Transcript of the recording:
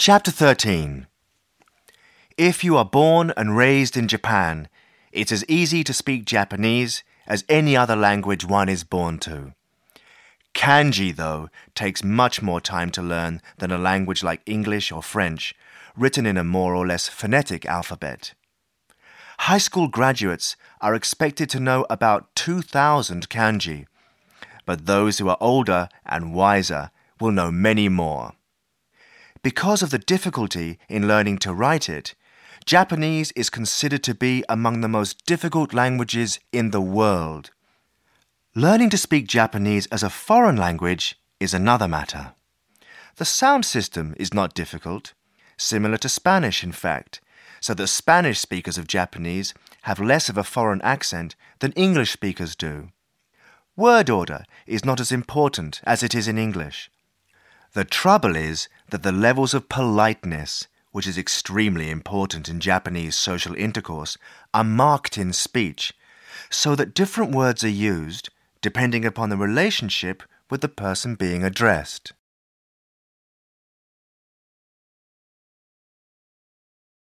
Chapter 13. If you are born and raised in Japan, it's as easy to speak Japanese as any other language one is born to. Kanji, though, takes much more time to learn than a language like English or French, written in a more or less phonetic alphabet. High school graduates are expected to know about 2,000 kanji, but those who are older and wiser will know many more. Because of the difficulty in learning to write it, Japanese is considered to be among the most difficult languages in the world. Learning to speak Japanese as a foreign language is another matter. The sound system is not difficult, similar to Spanish in fact, so that Spanish speakers of Japanese have less of a foreign accent than English speakers do. Word order is not as important as it is in English. The trouble is that the levels of politeness, which is extremely important in Japanese social intercourse, are marked in speech, so that different words are used depending upon the relationship with the person being addressed.